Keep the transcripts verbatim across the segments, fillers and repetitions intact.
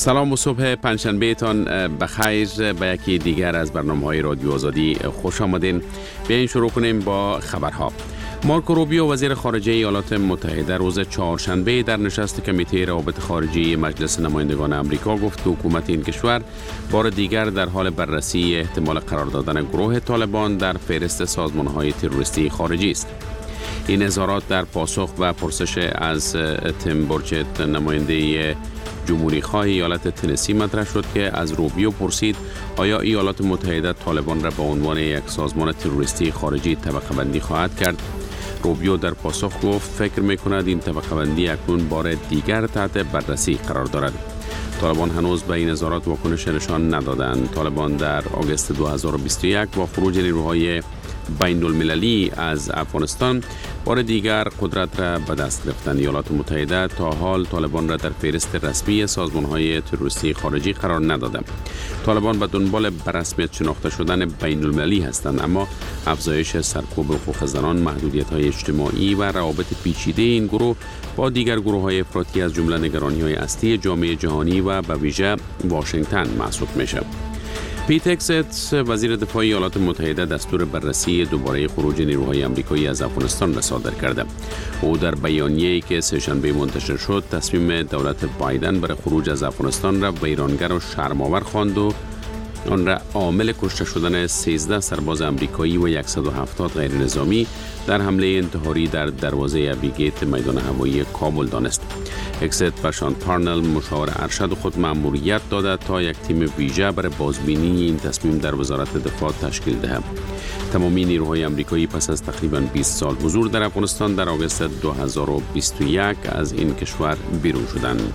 سلام و صبح پنجشنبه تان بخیر. به یکی دیگر از برنامه‌های رادیو آزادی خوش آمدین. بیاین شروع کنیم با خبرها. مارکو روبیو وزیر خارجه ایالات متحده روز چهارشنبه در نشست کمیته روابط خارجی مجلس نمایندگان آمریکا گفت که حکومت این کشور بار دیگر در حال بررسی احتمال قرار دادن گروه طالبان در فهرست سازمان‌های تروریستی خارجی است. این اظهارات در پاسخ و پرسش از تیم برچت نماینده جمهوری خواه ایالت تنسی مطرح شد که از روبیو پرسید آیا ایالات متحده طالبان را به عنوان یک سازمان تروریستی خارجی طبقه بندی خواهد کرد. روبیو در پاسخ گفت فکر می‌کند این طبقه بندی اکنون بار دیگر تحت بررسی قرار دارد. طالبان هنوز به این اظهارات واکنش نشان ندادند. طالبان در آگوست دو هزار و بیست و یک با خروج نیروهای بین المللی از افغانستان بار دیگر قدرت را به دست گرفتند. ایالات متحده تا حال طالبان را در فهرست رسمی سازمان‌های تروریستی خارجی قرار نداده. طالبان به دنبال به رسمیت شناخته شدن بین المللی هستند، اما افزایش سرکوب حقوق زنان، محدودیت‌های اجتماعی و روابط پیچیده این گروه با دیگر گروه‌های افراطی از جمله نگرانی‌های اصلی جامعه جهانی و به ویژه واشنگتن محسوب می‌شود. پیت هگست وزیر دفاع ایالات متحده دستور بررسی دوباره خروج نیروهای آمریکایی از افغانستان را صادر کرده. او در بیانیه‌ای که سه‌شنبه منتشر شد تصمیم دولت بایدن برای خروج از افغانستان را ویرانگر و شرم‌آور خواند و آن را عامل کشته شدن سیزده سرباز آمریکایی و صد و هفتاد غیر نظامی در حمله انتحاری در دروازه ابیگیت میدان هوایی کابل دانست. هگست به شان پارنل مشاور ارشد خود مأموریت داده تا یک تیم ویژه برای بازبینی این تصمیم در وزارت دفاع تشکیل دهد. تمامی نیروهای آمریکایی پس از تقریباً بیست سال حضور در افغانستان در آگوست دو هزار و بیست و یک از این کشور بیرون شدند.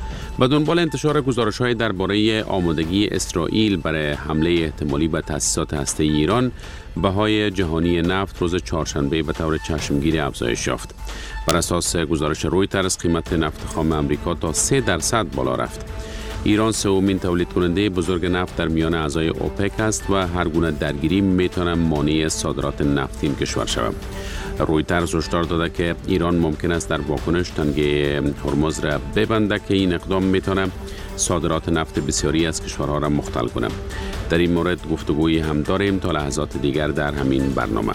به دنبال انتشار گزارش‌های درباره آمادگی اسرائیل برای حمله احتمالی به تأسیسات هسته‌ای ایران، بهای جهانی نفت روز چهارشنبه به طور چشمگیر افزایش یافت. بر اساس گزارش رویترز قیمت نفت خام آمریکا تا سه درصد بالا رفت. ایران سومین تولید کننده بزرگ نفت در میان اعضای اوپک است و هر گونه درگیری میتواند مانع صادرات نفت این کشور شود. رویترز هشدار داده که ایران ممکن است در واکنش تنگه هرمز را ببنده که این اقدام میتواند صادرات نفت بسیاری از کشورها را مختل کند. در این مورد گفتگویی هم داریم تا لحظات دیگر در همین برنامه.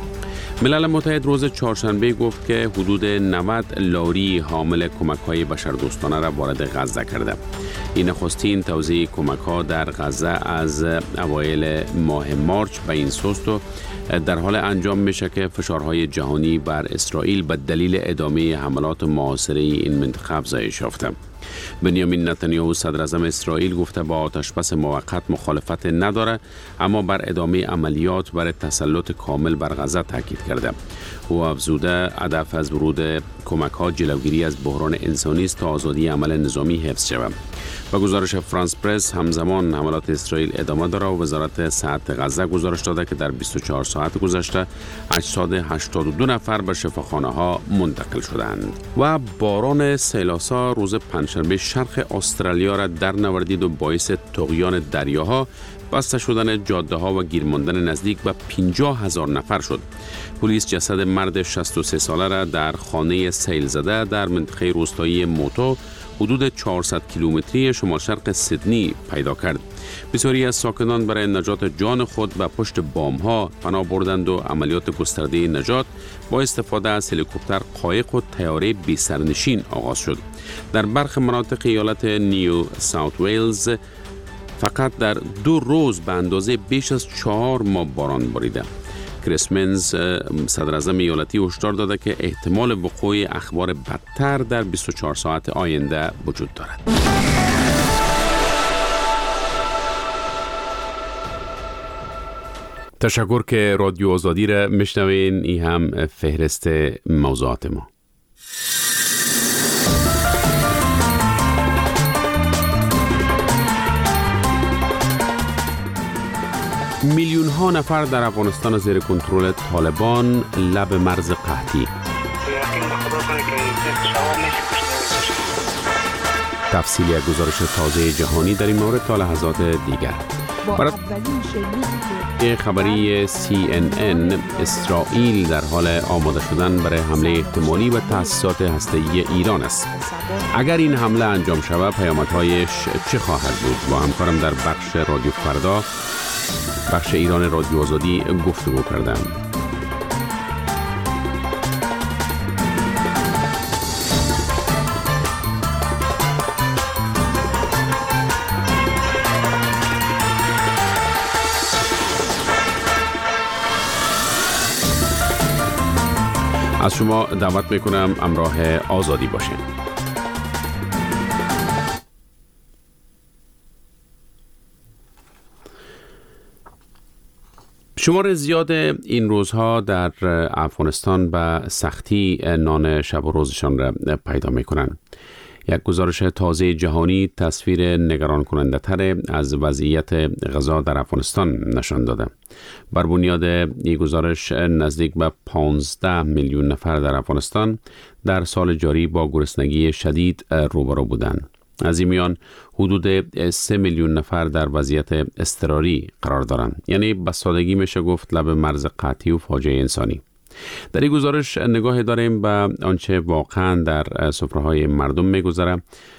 ملل متحد روز چهارشنبه گفت که حدود نود لاری حامل کمک‌های بشردوستانه را وارد غزه کرده. این نخستین توزیع کمک‌ها در غزه از اوایل ماه مارچ به این سوست و در حال انجام میشه که فشارهای جهانی بر اسرائیل به دلیل ادامه حملات محاصره این منطقه افزایش یافته. بنیامین نتانیاهو صدر اعظم اسرائیل گفته با آتشبس موقت مخالفت نداره، اما بر ادامه عملیات برای تسلط کامل بر غزه تاکید کرده. او افزوده هدف از ورود کمک‌ها جلوگیری از بحران انسانی است تا آزادی عمل نظامی حفظ شود. با گزارش فرانس پرس همزمان حملات اسرائیل ادامه داره و وزارت صحت غزه گزارش داده که در بیست و چهار ساعت گذشته هشتصد و هشتاد و دو نفر به شفاخانه‌ها منتقل شدند. و باران سیلاسا روز پنجشنبه شرق استرالیا را در نوردید و باعث طغیان دریاها، بسته شدن جاده ها و گیر ماندن نزدیک به پنجاه هزار نفر شد. پلیس جسد مرد شصت و سه ساله را در خانه سیل زده در منطقه روستایی موتو حدود چهارصد کیلومتری شمال شرق سیدنی پیدا کرد. بسیاری از ساکنان برای نجات جان خود به پشت بام ها پناه بردند و عملیات گسترده نجات با استفاده از هلیکوپتر، قایق و طیاره بی سرنشین آغاز شد. در برخی مناطق ایالت نیو ساوت ویلز فقط در دو روز به اندازه بیش از چهار ماه باران باریده. کریس منز صدر اعظم ایالتی هشدار داده که احتمال وقوع اخبار بدتر در بیست و چهار ساعت آینده وجود دارد. تشکر که رادیو آزادی را میشنوین. این هم فهرست موضوعات ما. میلیون ها نفر در افغانستان زیر کنترل طالبان لب مرز قحطی. تفصیلی از گزارش تازه جهانی در این مورد تا لحظات دیگر. با اولین شلیک خبری سی ان ان، اسرائیل در حال آماده شدن برای حمله احتمالی به تأسیسات هسته‌ای ایران است. اگر این حمله انجام شود پیامدهایش چه خواهد بود؟ با همکارم در بخش رادیو فردا، بخش ایران رادیو آزادی گفتگو کردم. از شما دعوت میکنم همراه آزادی باشین. شمار زیاد این روزها در افغانستان به سختی نان شب و روزشان را پیدا میکنند. یک گزارش تازه جهانی تصویر نگران کننده تر از وضعیت غذا در افغانستان نشان داده. بر بنیاد این گزارش نزدیک به پانزده میلیون نفر در افغانستان در سال جاری با گرسنگی شدید روبرو بودند. از این میان حدود سه میلیون نفر در وضعیت اضطراری قرار دارند. یعنی به سادگی میشه گفت لب مرز قحطی و فاجعه انسانی. در این گزارش نگاه داریم به آنچه واقعا در سفره‌های مردم میگذره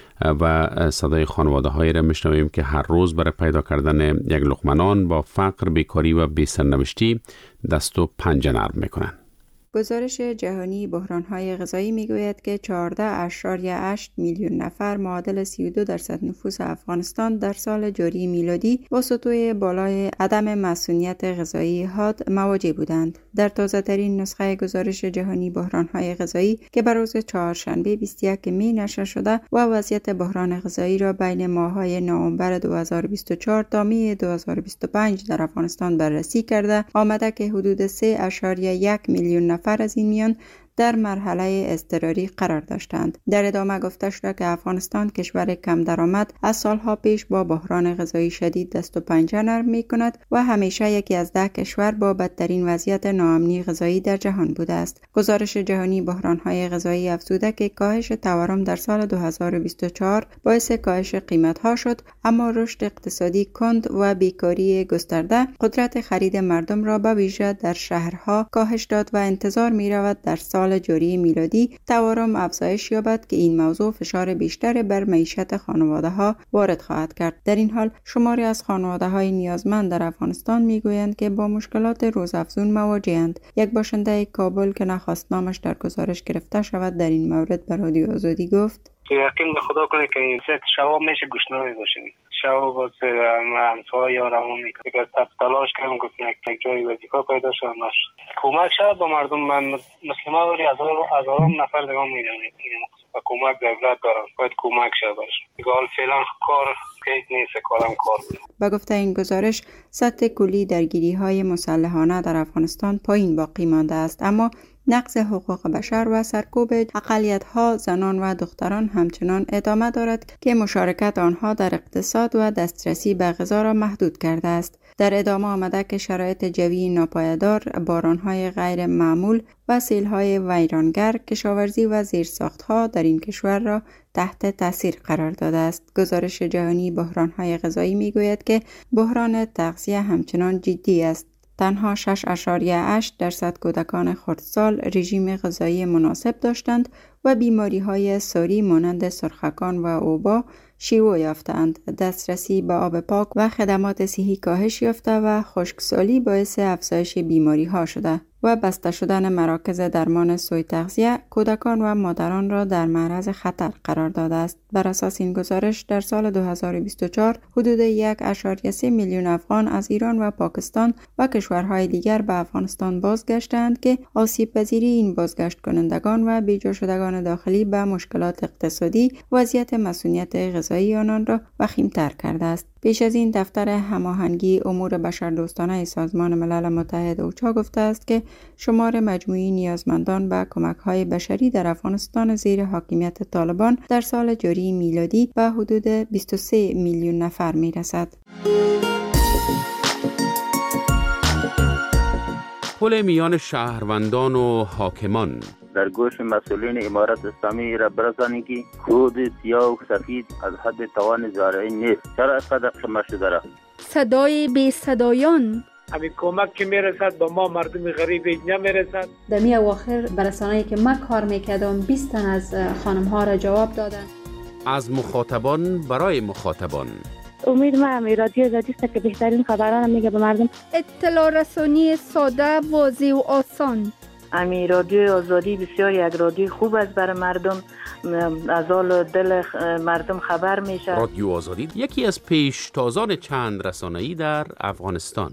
و صدای خانواده هایی را میشنویم که هر روز برای پیدا کردن یک لقمه نان با فقر، بیکاری و بی‌سرنوشتی دست و پنجه نرم میکنن. گزارش جهانی بحران‌های غذایی میگوید که چهارده اشاریه هشت میلیون نفر معادل سی و دو درصد نفوس افغانستان در سال جاری میلادی با سطوح بالای عدم مسئولیت غذایی حاد مواجه بودند. در تازه‌ترین نسخه گزارش جهانی بحران‌های غذایی که بر روز چهارشنبه بیست و یک می نشر شده و وضعیت بحران غذایی را بین ماه‌های نوامبر دو هزار و بیست و چهار تا می دو هزار و بیست و پنج در افغانستان بررسی کرده، آمده که حدود سه اشاریه یک میلیون نفر از این میان در مرحله اضطراری قرار داشتند. در ادامه گفته شده که افغانستان کشور کم درآمد از سالها پیش با بحران غذایی شدید دست و پنجه نرم می کند و همیشه یکی از ده کشور با بدترین وضعیت ناامنی غذایی در جهان بوده است. گزارش جهانی بحران‌های غذایی افزوده که کاهش تورم در سال دو هزار و بیست و چهار باعث کاهش قیمت‌ها شد، اما رشد اقتصادی کند و بیکاری گسترده قدرت خرید مردم را به ویژه در شهرها کاهش داد و انتظار می‌رود در سال سال جاری میلادی تورم افزایش یابد که این موضوع فشار بیشتر بر معیشت خانواده‌ها وارد خواهد کرد. در این حال شماری از خانواده‌های نیازمند در افغانستان میگویند که با مشکلات روزافزون مواجه‌اند. یک باشنده کابل که نخواست نامش در گزارش گرفته شود در این مورد به رادیو آزادی گفت: یقین به خدا کنه که این سه شوا میشه گشنه باشیم. شوا باز همسایه یارمون میکنه که تب تلاش کردم گفتم یک جایی وظیفه پیدا شد نشد. کمک شد به مردم. من مسلمان ولی هزاران نفر دیگه میدونم و کمک دولت دارم. باید کمک شد باشه. دیگه حال فعلا کار پیش نیست، کارم کار بود. با گفته این گزارش سطح کلی درگیری‌های مسلحانه در افغانستان پایین باقی مانده است، اما نقض حقوق بشر و سرکوب اقلیت‌ها، زنان و دختران همچنان ادامه دارد که مشارکت آنها در اقتصاد و دسترسی به غذا را محدود کرده است. در ادامه آمده که شرایط جوی ناپایدار، باران‌های غیر معمول و سیل‌های ویرانگر، کشاورزی و زیرساخت‌ها در این کشور را تحت تاثیر قرار داده است. گزارش جهانی بحران‌های غذایی می‌گوید که بحران تغذیه همچنان جدی است. تنها شش اشاریه هشت درصد کودکان خردسال رژیم غذایی مناسب داشتند و بیماری‌های ساری مانند سرخکان و اوبا شیوع یافتند. دسترسی به آب پاک و خدمات صحی کاهش یافته و خشکسالی باعث افزایش بیماری‌ها شده و بسته شدن مراکز درمان سوء تغذیه کودکان و مادران را در معرض خطر قرار داده است. بر اساس این گزارش در سال دو هزار و بیست و چهار حدود یک اشاریه سه میلیون افغان از ایران و پاکستان و کشورهای دیگر به افغانستان بازگشتند که آسیب پذیری این بازگشت کنندگان و بیجا شدگان داخلی به مشکلات اقتصادی وضعیت مسئولیت غذایی آنان را وخیم‌تر کرده است. پیش از این دفتر هماهنگی امور بشردوستانه سازمان ملل متحد اوچا گفته است که شمار مجموعی نیازمندان به کمک‌های بشری در افغانستان زیر حاکمیت طالبان در سال جاری میلادی به حدود بیست و سه میلیون نفر میرسد. پل میان شهروندان و حاکمان در گوش مسئولین امارت اسلامی را برسانی که خود سیاه و سفید از حد توان زارعی نیست. چرا اینقدر خمه شده را؟ صدای بی صدایان. همین کمک که میرسد به ما مردم غریب نمیرسد. در می اواخر برسانه‌ای که من کار میکردم بیست تن از خانم ها را جواب دادن. از مخاطبان برای مخاطبان. امید ما هم رادیو آزادی است که بهترین خبران میگه به مردم. اطلاع رسانی ساده، واضح و آسان. امی رادیو آزادی بسیار یک رادیو خوب است برای مردم، از حال دل مردم خبر میشه. رادیو آزادی یکی از پیشتازان چند رسانه‌ای در افغانستان.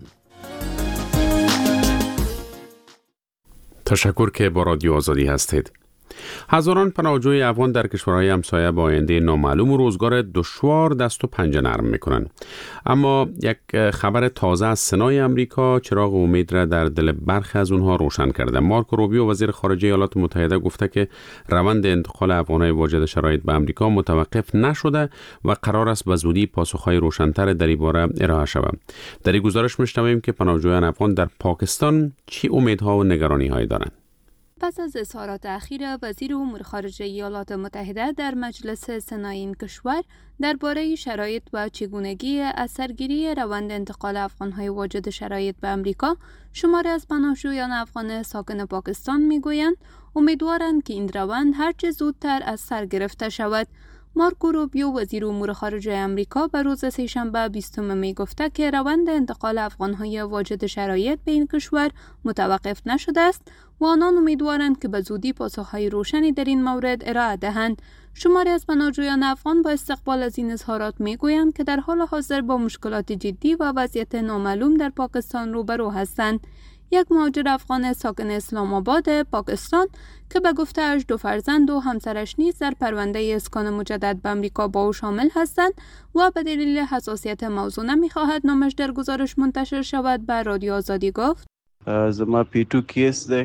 تشکر که با رادیو آزادی هستید. هزاران پناهجوی افغان در کشورهای همسایه با آینده نامعلوم و روزگار دشوار دست و پنجه نرم میکنند. اما یک خبر تازه از سنای امریکا چراغ امید را در دل برخی از اونها روشن کرده. مارکو روبیو وزیر خارجه ایالات متحده گفته که روند انتقال افغانهای واجد شرایط به امریکا متوقف نشده و قرار است به زودی پاسخهای روشن‌تر در این باره ارائه شود. در این گزارش میشنویم که پناهجویان افغان در پاکستان چه امیدها و نگرانی‌هایی دارند. پس از اظهارات اخیر وزیر امور خارجه ایالات متحده در مجلس سنای این کشور درباره شرایط و چگونگی از سرگیری روند انتقال افغان‌های واجد شرایط به امریکا، شماری از پناهجویان افغان ساکن پاکستان میگویند امیدوارند که این روند هرچه زودتر از سر گرفته شود. مارکو روبیو وزیر امور خارجه امریکا به روز سه‌شنبه بیستم می گفته که روند انتقال افغان‌های واجد شرایط به این کشور متوقف نشده است و آنان امیدوارند که به زودی پاسخ‌های روشنی در این مورد ارائه دهند. شماری از پناهجویان افغان با استقبال از این اظهارات میگویند که در حال حاضر با مشکلات جدی و وضعیت نامعلوم در پاکستان روبرو هستند. یک مهاجر افغان ساکن اسلام آباد پاکستان که به گفته اش دو فرزند و همسرش نیز در پرونده اسکان مجدد به امریکا با او شامل هستند و به دلیل حساسیت موضوع نمی‌خواهد نامش در گزارش منتشر شود، به رادیو آزادی گفت: زما پیتو کیس ده.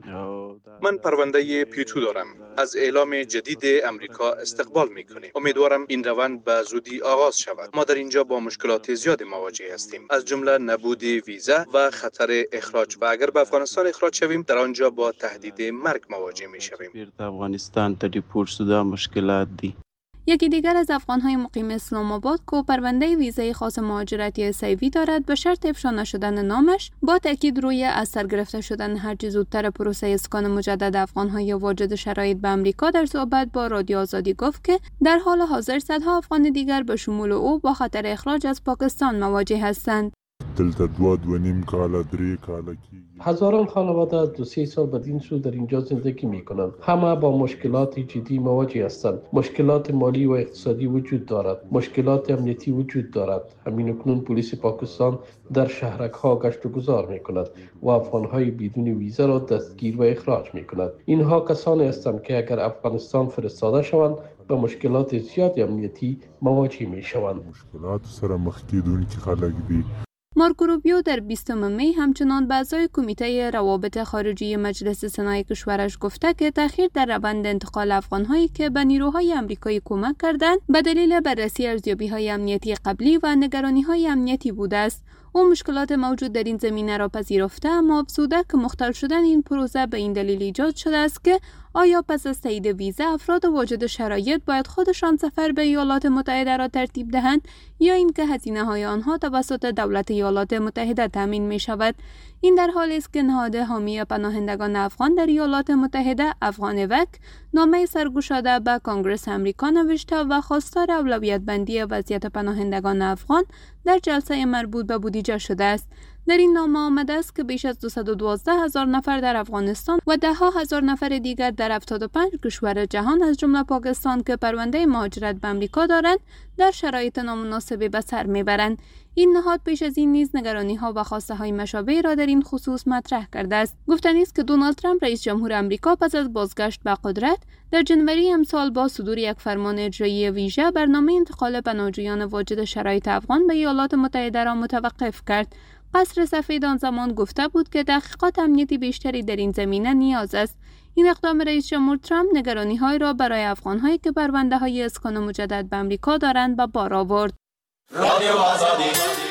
من پرونده پیتو دارم. از اعلام جدید امریکا استقبال میکنیم. امیدوارم این روند به زودی آغاز شود. ما در اینجا با مشکلات زیاد مواجه هستیم، از جمله نبود ویزا و خطر اخراج، و اگر به افغانستان اخراج شویم در آنجا با تهدید مرگ مواجه میشویم. افغانستان تا دیپورت شده مشکلات دی. یکی دیگر از افغان‌های مقیم اسلام آباد که پرونده ویزای خاص مهاجرتی اس ای وی دارد، به شرط افشا نشدن نامش با تاکید روی از سر گرفته شدن هرچه زودتر پروسه اسکان مجدد افغان‌های واجد شرایط به امریکا در صحبت با رادیو آزادی گفت که در حال حاضر صدها افغان دیگر به شمول او با خطر اخراج از پاکستان مواجه هستند. دلته دو دو نیم کالا دری کالا کی هزاران خانواده از دو سه سال بدین سو در اینجا زندگی می کنند. همه با مشکلات جدی مواجه هستند. مشکلات مالی و اقتصادی وجود دارد. مشکلات امنیتی وجود دارد. همین اکنون پلیس پاکستان در شهرک ها گشت و گذار می کند و افغان های بدون ویزا را دستگیر و اخراج می کند. اینها کسانی هستند که اگر افغانستان فرستاده شوند با مشکلات زیاد امنیتی مواجه می شوند. مشکلات سره مخ کیدونکي خلک دي. مارکو روبیو در بیستم می همچنان به اعضای کمیته روابط خارجی مجلس سنای کشورش گفته که تأخیر در روند انتقال افغان‌هایی که به نیروهای آمریکایی کمک کردند به دلیل بررسی ارزیابی‌های امنیتی قبلی و نگرانی‌های امنیتی بوده است. او مشکلات موجود در این زمینه را پذیرفته، اما افزوده که مختل شدن این پروسه به این دلیل ایجاد شده است که آیا پس از تایید ویزا افراد واجد شرایط باید خودشان سفر به ایالات متحده را ترتیب دهند یا اینکه هزینه‌های آنها توسط دولت ایالات متحده تامین می شود. این در حالی است که نهاد حامی پناهندگان افغان در ایالات متحده افغان وک نامه سرگشاده به کنگره آمریکا نوشته و خواستار اولویت بندی وضعیت پناهندگان افغان در جلسه مربوط به بودجه شده است. در این نامه آمده است که بیش از دویست و دوازده هزار نفر در افغانستان و ده ها هزار نفر دیگر در هفتاد و پنج کشور جهان از جمله پاکستان که پرونده مهاجرت به آمریکا دارند در شرایط نامناسبی به سر میبرند. این نهاد پیش از این نیز نگرانی‌ها و خواسته‌های مشابهی را در این خصوص مطرح کرده است. گفتنی است که دونالد ترامپ رئیس جمهور آمریکا پس از بازگشت به قدرت در جنوری امسال با صدور یک فرمان اجرایی ویژه برنامه انتقال پناهجویان واجد شرایط افغان به ایالات متحده را متوقف کرد. قصر سفید آن زمان گفته بود که تحقیقات امنیتی بیشتری در این زمینه نیاز است. این اقدام رئیس جمهور ترامپ نگرانی‌های را برای افغان‌هایی که پرونده‌های اسکان مجدد به آمریکا دارند به بار آورد. رادیو آزادی.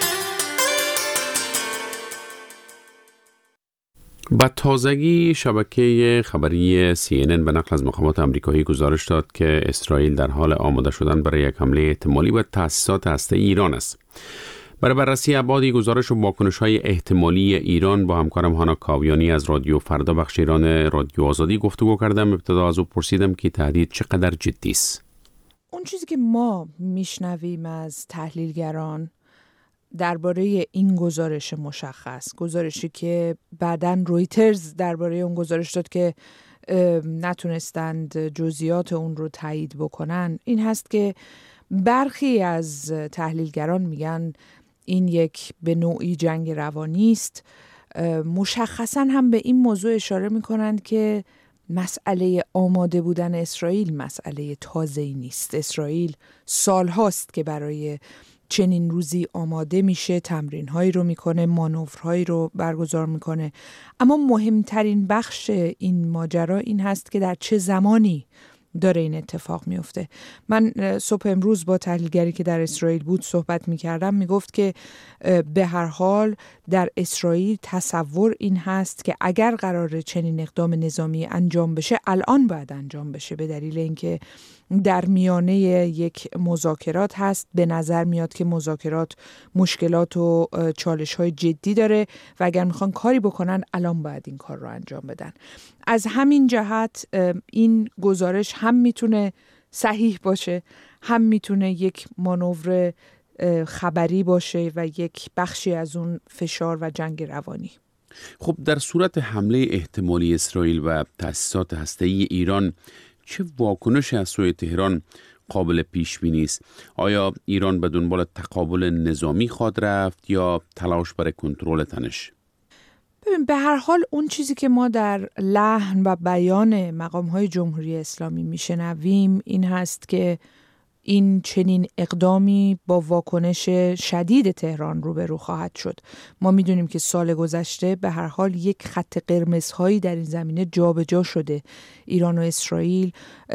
با تازگی شبکه خبری سی ان ان به نقل از مقامات آمریکایی گزارش داد که اسرائیل در حال آماده شدن برای یک حمله احتمالی به تأسیسات هسته‌ای ایران است. برای بررسی ابعاد گزارش و واکنش‌های احتمالی ایران با همکارم هانا کاویانی از رادیو فردا بخش ایران رادیو آزادی گفتگو کردم. ابتدا از او پرسیدم که تهدید چقدر جدی است. اون چیزی که ما میشنویم از تحلیلگران درباره این گزارش مشخص، گزارشی که بعداً رویترز درباره اون گزارش داد که نتونستند جزئیات اون رو تایید بکنن، این هست که برخی از تحلیلگران میگن این یک به نوعی جنگ روانی است. مشخصاً هم به این موضوع اشاره میکنند که مسئله آماده بودن اسرائیل مسئله تازه‌ای نیست. اسرائیل سالهاست که برای چنین روزی آماده میشه، تمرین‌هایی رو میکنه، مانورهایی رو برگزار میکنه، اما مهمترین بخش این ماجرا این هست که در چه زمانی داره این اتفاق میفته. من صبح امروز با تحلیلگری که در اسرائیل بود صحبت میکردم، میگفت که به هر حال در اسرائیل تصور این هست که اگر قراره چنین اقدام نظامی انجام بشه الان باید انجام بشه، به دلیل اینکه در میانه یک مذاکرات هست. به نظر میاد که مذاکرات مشکلات و چالش های جدی داره و اگر میخوان کاری بکنن الان باید این کار رو انجام بدن. از همین جهت این گزارش هم میتونه صحیح باشه، هم میتونه یک مانور خبری باشه و یک بخشی از اون فشار و جنگ روانی. خب در صورت حمله احتمالی اسرائیل و تأسیسات هسته‌ای ایران چه واکنشی از سوی تهران قابل پیش بینی است؟ آیا ایران به دنبال تقابل نظامی خواهد رفت یا تلاش برای کنترل تنش؟ ببین، به هر حال اون چیزی که ما در لحن و بیان مقام‌های جمهوری اسلامی میشنویم این هست که این چنین اقدامی با واکنش شدید تهران روبرو خواهد شد. ما میدونیم که سال گذشته به هر حال یک خط قرمزهایی در این زمینه جابجا شده. ایران و اسرائیل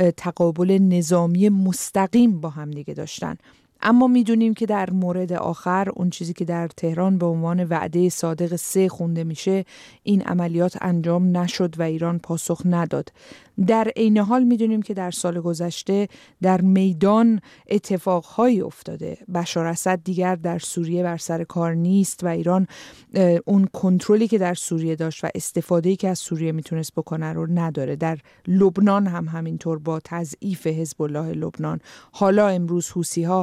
تقابل نظامی مستقیم با هم دیگه داشتن، اما میدونیم که در مورد آخر اون چیزی که در تهران به عنوان وعده صادق سه خونده میشه، این عملیات انجام نشد و ایران پاسخ نداد. در عین حال میدونیم که در سال گذشته در میدان اتفاقهایی افتاده. بشار اسد دیگر در سوریه بر سر کار نیست و ایران اون کنترلی که در سوریه داشت و استفاده‌ای که از سوریه میتونست بکنه رو نداره. در لبنان هم همینطور با تضعیف حزب الله لبنان. حالا امروز حوثی‌ها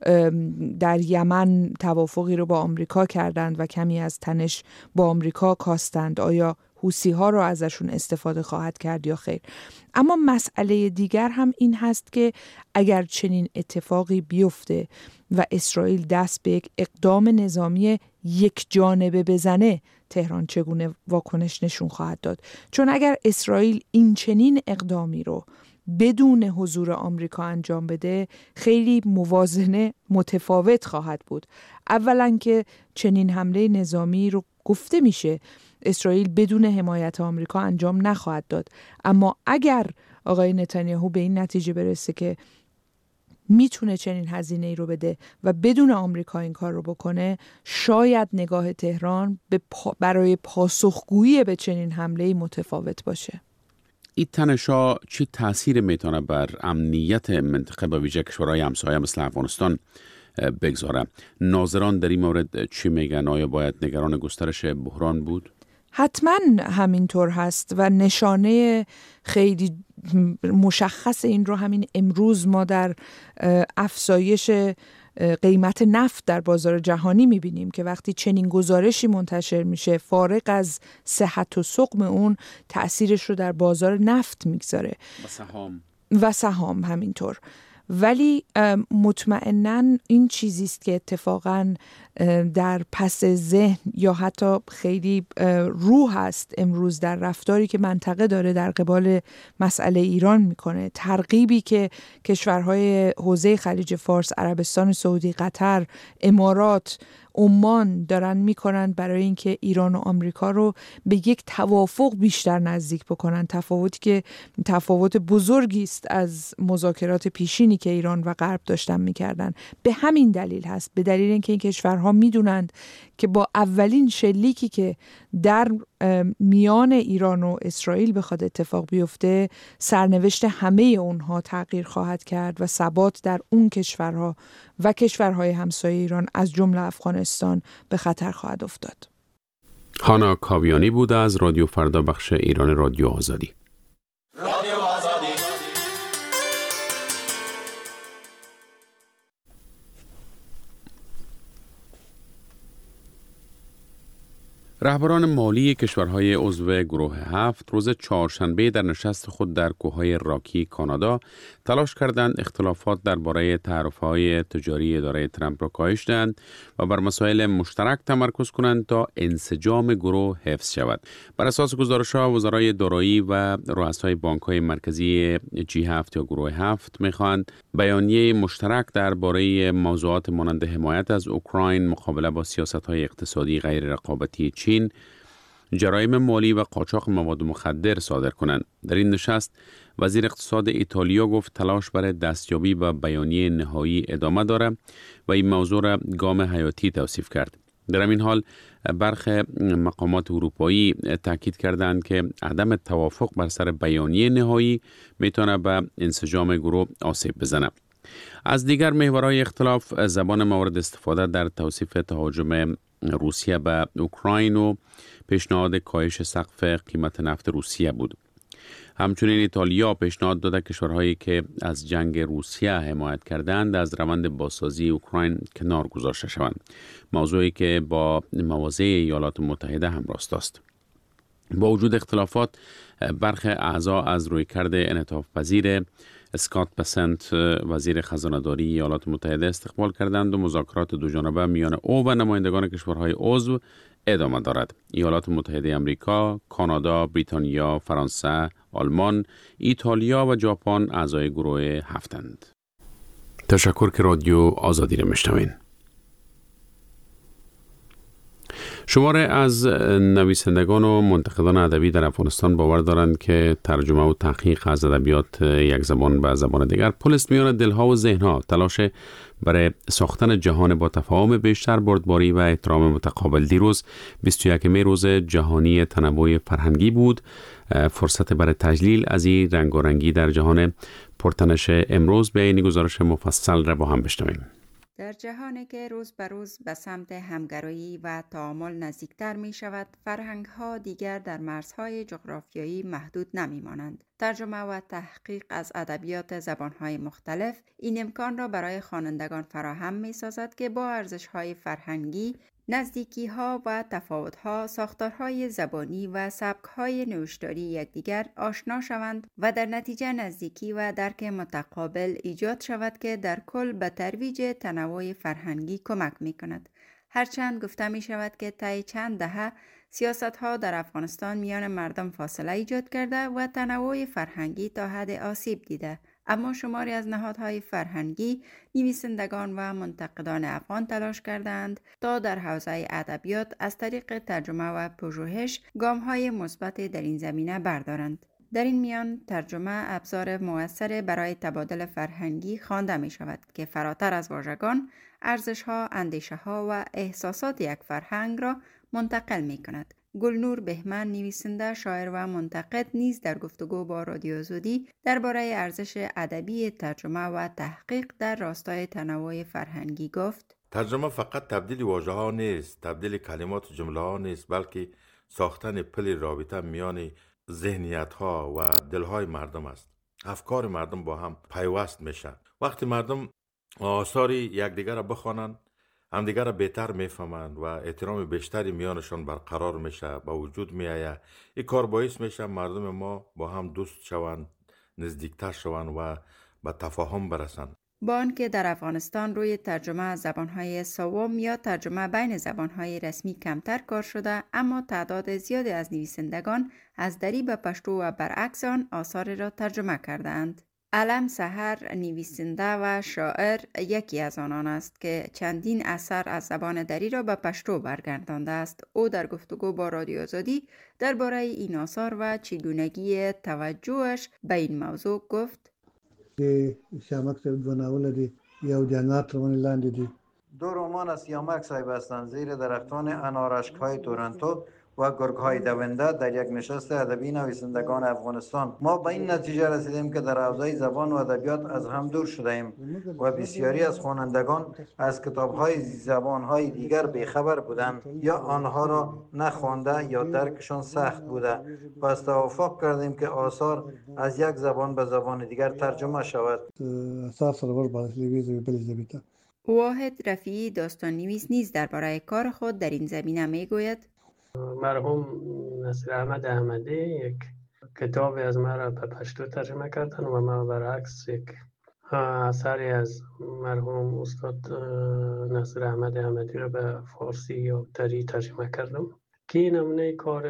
در یمن توافقی رو با آمریکا کردند و کمی از تنش با آمریکا کاستند. آیا حوثی‌ها رو ازشون استفاده خواهد کرد یا خیر؟ اما مسئله دیگر هم این هست که اگر چنین اتفاقی بیفته و اسرائیل دست به یک اقدام نظامی یک جانبه بزنه، تهران چگونه واکنش نشون خواهد داد؟ چون اگر اسرائیل این چنین اقدامی رو بدون حضور آمریکا انجام بده، خیلی موازنه متفاوت خواهد بود. اولا که چنین حمله نظامی رو گفته میشه اسرائیل بدون حمایت آمریکا انجام نخواهد داد، اما اگر آقای نتانیاهو به این نتیجه برسه که میتونه چنین هزینه‌ای رو بده و بدون آمریکا این کار رو بکنه، شاید نگاه تهران به پا برای پاسخگویی به چنین حمله‌ای متفاوت باشه. این تنش‌ها چه تأثیر میتونه بر امنیت منطقه و ویژه کشورهای همسایه مثل افغانستان بگذاره؟ ناظران در این مورد چی میگن؟ آیا باید نگران گسترش بحران بود؟ حتما همینطور هست و نشانه خیلی مشخص این رو همین امروز ما در افزایش قیمت نفت در بازار جهانی میبینیم که وقتی چنین گزارشی منتشر میشه، فارغ از صحت و سقم اون، تأثیرش رو در بازار نفت میگذاره و سهام و سهام همینطور. ولی مطمئناً این چیزی است که اتفاقاً در پس ذهن یا حتی خیلی رو هست امروز در رفتاری که منطقه داره در قبال مسئله ایران میکنه. ترغیبی که کشورهای حوزه خلیج فارس، عربستان سعودی، قطر، امارات، عمان دارن میکنن برای اینکه ایران و آمریکا رو به یک توافق بیشتر نزدیک بکنن، تفاوتی که تفاوت بزرگی است از مذاکرات پیشینی که ایران و غرب داشتن میکردن. به همین دلیل هست، به دلیل اینکه این کشورها میدونند که با اولین شلیکی که در میان ایران و اسرائیل بخواد اتفاق بیفته، سرنوشت همه اونها تغییر خواهد کرد و ثبات در اون کشورها و کشورهای همسایه ایران از جمله افغانستان به خطر خواهد افتاد. هانا کاویانی بود از رادیو فردا بخش ایران رادیو آزادی. رادیو آزادی. رهبران مالی کشورهای عضو گروه هفت روز چهارشنبه در نشست خود در کوههای راکی کانادا تلاش کردند اختلافات درباره تعرفه‌های تجاری اداره ترامپ را کاهش دهند و بر مسائل مشترک تمرکز کنند تا انسجام گروه حفظ شود. بر اساس گزارش‌ها، وزرای دارایی و رؤسای بانک‌های مرکزی جی هفت یا گروه هفت می‌خواهند بیانیه مشترک درباره موضوعات مانند حمایت از اوکراین، مقابله با سیاست‌های اقتصادی غیر رقابتی چین، جرایم مالی و قاچاق مواد مخدر صادر کنند. در این نشست وزیر اقتصاد ایتالیا گفت تلاش برای دستیابی به بیانیه نهایی ادامه دارد و این موضوع را گام حیاتی توصیف کرد. در همین حال برخی مقامات اروپایی تاکید کردند که عدم توافق بر سر بیانیه نهایی میتونه به انسجام گروه آسیب بزنه. از دیگر محورهای اختلاف زبان مورد استفاده در توصیف تهاجم روسیه به اوکراین و پیشنهاد کاهش سقف قیمت نفت روسیه بود. همچنین ایتالیا پیشنهاد داده کشورهایی که از جنگ روسیه حمایت کردند از روند بازسازی اوکراین کنار گذاشته شوند، موضوعی که با مواضع ایالات متحده همراه است. با وجود اختلافات، برخی اعضا از رویکرد انعطاف پذیر اسکات بسنت وزیر خزانه‌داری ایالات متحده استقبال کردند و مذاکرات دوجانبه میان او و نمایندگان کشورهای عضو ادامه دارد. ایالات متحده آمریکا، کانادا، بریتانیا، فرانسه، آلمان، ایتالیا و ژاپن اعضای گروه هفتند. تشکر که رادیو آزادی را میشنوین. شماره از نویسندگان و منتقدان ادبی در افغانستان باور دارند که ترجمه و تحقیق از ادبیات یک زبان به زبان دیگر پل است میان دلها و ذهنها. تلاش برای ساختن جهان با تفاهم بیشتر، بردباری و احترام متقابل. دیروز بیست و یکم روز جهانی تنوع فرهنگی بود. فرصت برای تجلیل از این رنگ و رنگی در جهان پرتنش امروز به این گزارش مفصل را با هم بشنویم. در جهانی که روز به روز به سمت همگرایی و تعامل نزدیکتر می شود، فرهنگ ها دیگر در مرزهای جغرافیایی محدود نمی مانند. ترجمه و تحقیق از ادبیات زبان های مختلف این امکان را برای خوانندگان فراهم می سازد که با ارزش های فرهنگی، نزدیکی ها و تفاوت ها، ساختارهای زبانی و سبک های نوشتاری یکدیگر آشنا شوند و در نتیجه نزدیکی و درک متقابل ایجاد شود که در کل به ترویج تنوع فرهنگی کمک می کند. هرچند گفته می شود که طی چند دهه سیاست ها در افغانستان میان مردم فاصله ایجاد کرده و تنوع فرهنگی تا حد آسیب دیده، اما شماری از نهادهای فرهنگی، نویسندگان و منتقدان افغان تلاش کردند تا در حوزه ادبیات از طریق ترجمه و پژوهش گام‌های مثبت در این زمینه بردارند. در این میان ترجمه ابزار مؤثر برای تبادل فرهنگی خوانده می شود که فراتر از واژگان، ارزش‌ها، اندیشه‌ها و احساسات یک فرهنگ را منتقل می کند. گلنور بهمن، نویسنده، شاعر و منتقد، نیز در گفتگو با رادیو آزادی درباره ارزش ادبی ترجمه و تحقیق در راستای تنوع فرهنگی گفت: ترجمه فقط تبدیل واژه ها نیست، تبدیل کلمات و جمله ها نیست، بلکه ساختن پل رابطه میان ذهنیت ها و دل های مردم است. افکار مردم با هم پیوست میشن. وقتی مردم آثار یکدیگر را بخوانند، همدیگر را بهتر میفهمند و احترام بیشتری میانشان برقرار میشه، با وجود میآید. این کار باعث میشه مردم ما با هم دوست شوند، نزدیکتر شوند و به تفاهم برسند. با آنکه در افغانستان روی ترجمه از زبانهای سوم یا ترجمه بین زبانهای رسمی کمتر کار شده، اما تعداد زیادی از نویسندگان از دری به پشتو و برعکس آن آثار را ترجمه کردند. علم سحر، نویسنده و شاعر، یکی از آنان است که چندین اثر از زبان دری را به پشتو برگردانده است. او در گفتگو با رادیو آزادی درباره این آثار و چگونگی توجهش به این موضوع گفت: که شامک صاحب دو ناول دی یو جنات روان لاندې دی. دو رمان از سیامک صاحب هستند، زیر درختان انارشک‌های تورنتو و گرگ‌های دونده در یک نشست ادبی نویسندگان افغانستان. ما به این نتیجه رسیدیم که در حوزه زبان و ادبیات از هم دور شده ایم و بسیاری از خوانندگان از کتاب‌های زبان‌های دیگر بیخبر بودند یا آنها را نخوانده یا درکشان سخت بوده. پس توافق کردیم که آثار از یک زبان به زبان دیگر ترجمه شود. واحد رفیعی داستان نویس نیز درباره کار خود در این زمینه میگوید: مرحوم نصیر احمد احمدی یک کتابی از ما را به پشتو ترجمه کردن و ما برعکس یک اثری از مرحوم استاد نصیر احمد احمدی را به فارسی یا تری ترجمه کردم که این نمونه کار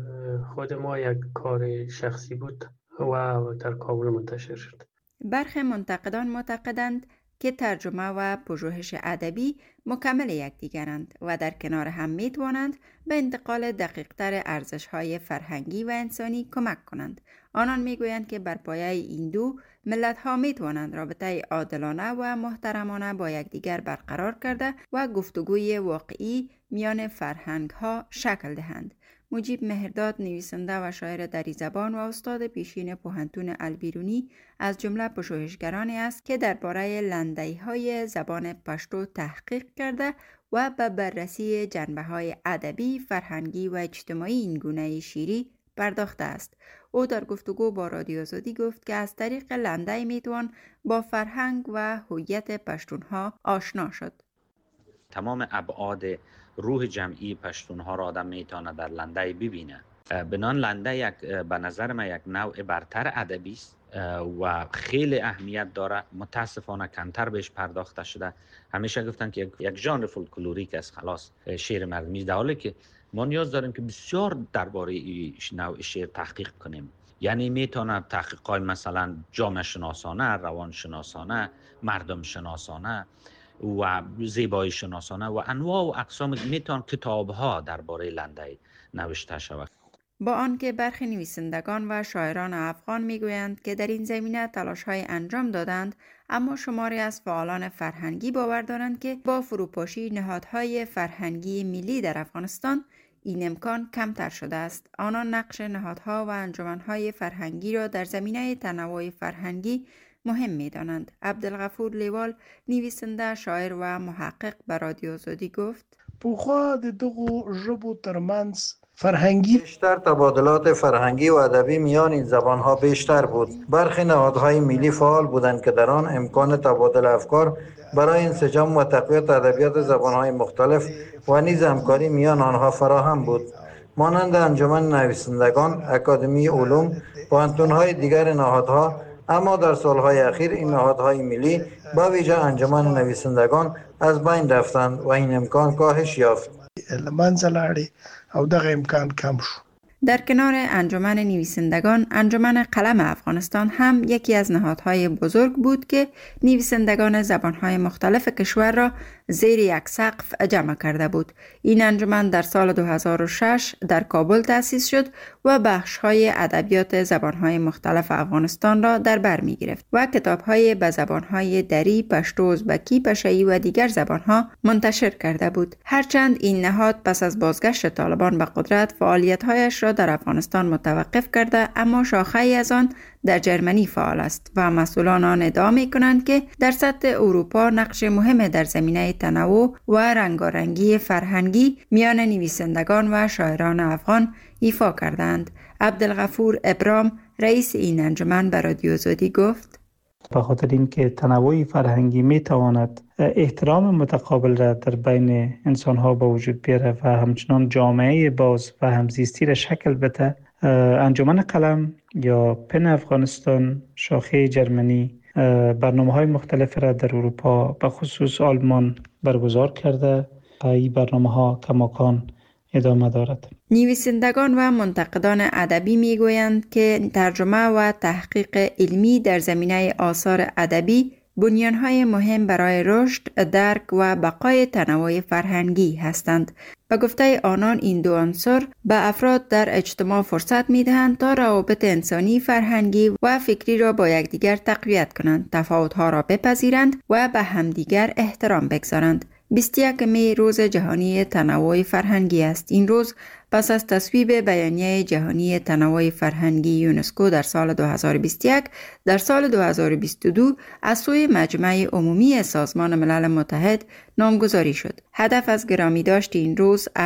خود ما یک کار شخصی بود و در کابل منتشر شد. برخی منتقدان معتقدند که ترجمه و پژوهش ادبی مکمل یکدیگرند و در کنار هم میتوانند به انتقال دقیق‌تر ارزش‌های فرهنگی و انسانی کمک کنند. آنان میگویند که بر پایه این دو ملت‌ها میتوانند رابطه عادلانه و محترمانه با یکدیگر برقرار کرده و گفتگوی واقعی میان فرهنگ‌ها شکل دهند. مجیب مهرداد نویسنده و شاعر دری زبان و استاد پیشین پوهنتون البیرونی از جمله پژوهشگرانی است که درباره لندی‌های زبان پشتو تحقیق کرده و به بررسی جنبه‌های ادبی، فرهنگی و اجتماعی این گونه شیری پرداخته است. او در گفتگو با رادیو آزادی گفت که از طریق لندی میتوان با فرهنگ و هویت پشتونها آشنا شد. تمام ابعاد روح جمعی پشتونها را آدم میتونه در لندی ببینه. بنان لنده یک به نظر من یک نوع برتر ادبی است و خیلی اهمیت داره. متاسفانه کمتر بهش پرداخته شده. همیشه گفتن که یک ژانر فولکلوریک است، خلاص شعر مردمی، در حالی که ما نیاز داریم که بسیار درباره این نوع شعر تحقیق کنیم. یعنی میتونه تحقیقات مثلا جامعه شناسانه، روان شناسانه، مردم شناسانه و زیبایی شناسانه و انواع و اقسام میتونه کتاب‌ها درباره لندی نوشته شود. با آنکه برخی نویسندگان و شاعران افغان میگویند که در این زمینه تلاش‌های انجام دادند، اما شماری از فعالان فرهنگی باور دارند که با فروپاشی نهادهای فرهنگی ملی در افغانستان این امکان کمتر شده است. آنان نقش نهادها و انجمنهای فرهنگی را در زمینه تنوع فرهنگی مهم می دانند. عبدالغفور لیوال نویسنده، شاعر و محقق به رادیو آزادی گفت: پوخا د دغو ژبو ترمنځ فرهنگی بیشتر تبادلات فرهنگی و ادبی میان این زبانها بیشتر بود. برخی نهادهای ملی فعال بودند که در آن امکان تبادل افکار برای انسجام و تقویت ادبیات زبانهای مختلف و نیز همکاری میان آنها فراهم بود، مانند انجمن نویسندگان، اکادمی علوم، پوهنتون‌های دیگر نهادها. اما در سالهای اخیر این نهادهای ملی با ویژه انجمن نویسندگان از بین رفتند و این امکان کاهش یافت. لمنځه لاړې او دغه امکان کم شو. در کنار انجمن نویسندگان، انجمن قلم افغانستان هم یکی از نهادهای بزرگ بود که نویسندگان زبانهای مختلف کشور را زیر یک سقف جمع کرده بود. این انجمن در سال دو هزار و شش در کابل تأسیس شد و بخش‌های ادبیات زبانهای مختلف افغانستان را در بر می‌گرفت و کتاب‌های به زبانهای دری، پشتو، ازبکی، پشایی و دیگر زبانها منتشر کرده بود. هرچند این نهاد پس از بازگشت طالبان به قدرت فعالیت‌هایش را در افغانستان متوقف کرده، اما شاخه‌ای از آن در جرمنی فعال است و مسئولان آن ادعا می‌کنند که در سطح اروپا نقش مهم در زمینه تنوع و رنگارنگی فرهنگی میان نویسندگان و شاعران افغان ایفا کردند. عبدالغفور ابرام رئیس این انجمن به رادیو آزادی گفت: به خاطر اینکه تنوع فرهنگی میتواند احترام متقابل را در بین انسان‌ها به وجود بیاره و همچنان جامعه باز و همزیستی را شکل بده، انجمن قلم یا پن افغانستان شاخه جرمنی برنامه‌های مختلف را در اروپا به خصوص آلمان برگزار کرده و این برنامه‌ها کماکان ادامه دارد. نویسندگان و منتقدان ادبی میگویند که ترجمه و تحقیق علمی در زمینه آثار ادبی بنیانهای مهم برای رشد، درک و بقای تنوع فرهنگی هستند. به گفته آنان این دو عنصر به افراد در اجتماع فرصت میدهند تا روابط انسانی، فرهنگی و فکری را با یکدیگر تقویت کنند، تفاوت‌ها را بپذیرند و به همدیگر احترام بگذارند. بیست و یکم می روز جهانی تنوع فرهنگی است. این روز پس از تصویب بیانیه جهانی تنوع فرهنگی یونسکو در سال دو هزار و بیست و یک، در سال دو هزار و بیست و دو از سوی مجمع عمومی سازمان ملل متحد نامگذاری شد. هدف از گرامی داشت این روز